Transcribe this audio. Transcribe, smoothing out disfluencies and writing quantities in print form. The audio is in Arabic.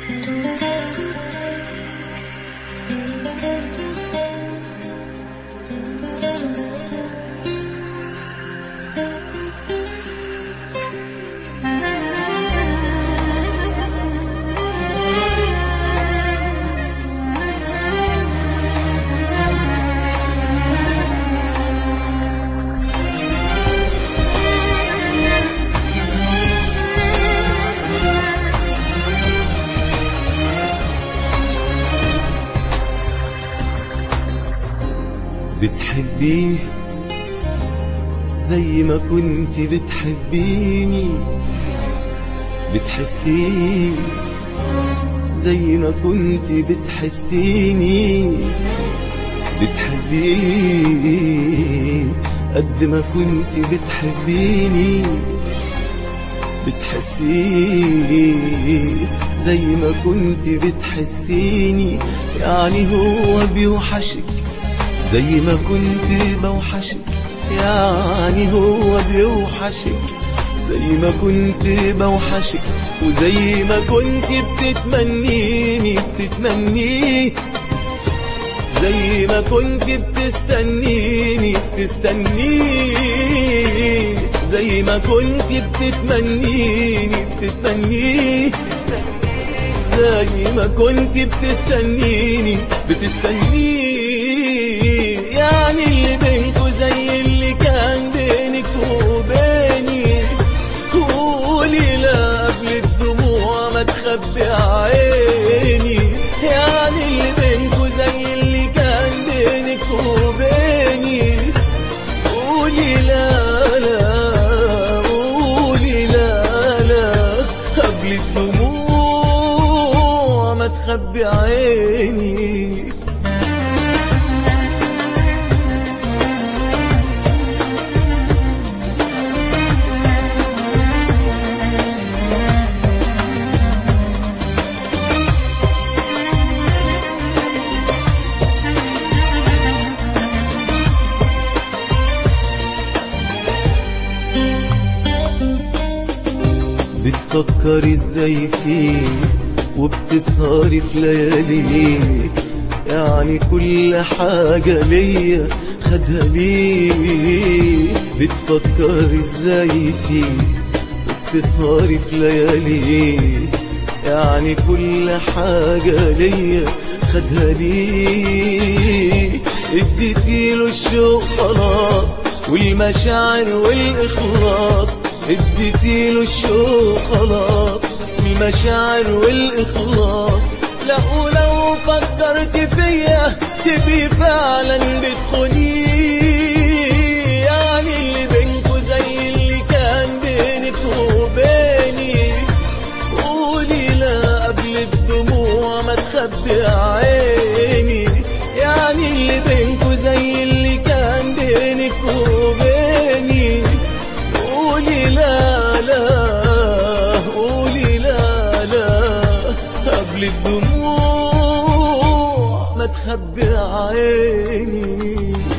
بتحبيه زي ما كنت بتحبيني، بتحسيه زي ما كنت بتحسيني، بتحبيه قد ما كنت بتحبيني، بتحسيه زي ما كنت بتحسيني. يعني هو بيوحشك زي ما كنت بوحشك، يعني هو بيوحشك زي ما كنت بوحشك، وزي ما كنت بتتمنيني بتتمنيه، زي ما كنت بتستنيني بتستنيه، زي ما كنت بتتمنيني بتتمنيه، زي ما كنت بتستنيني بتستنيه. يعني اللي بينكو زي اللي كان بينك وبيني، قولي لا قبل الدموع ما تخبي عيني. يعني اللي بينكو زي اللي كان بينك وبيني، قولي لا لا، قولي لا لا قبل الدموع ما تخبي عيني. بتفكري ازاي فيه وبتسهري في لياليك، يعني كل حاجة ليا خدها ليك. بتفكري ازاي فيه وبتسهري في لياليك، يعني كل حاجة ليا خدها ليك. اديتيله الشوق خلاص والمشاعر والإخلاص، اديتيله الشوق خلاص والمشاعر والإخلاص. لا ولو فكرت فيا تبي فعلا بتخونيه. يعني اللي بينكو زي اللي كان بينك وبيني، قولي لا قبل الدموع ما تخبي عيني. يعني اللي بينكو زي اللي كان بينك وبيني، قولي لا لا، قولي لا لا قبل الدموع ما تخبي عيني.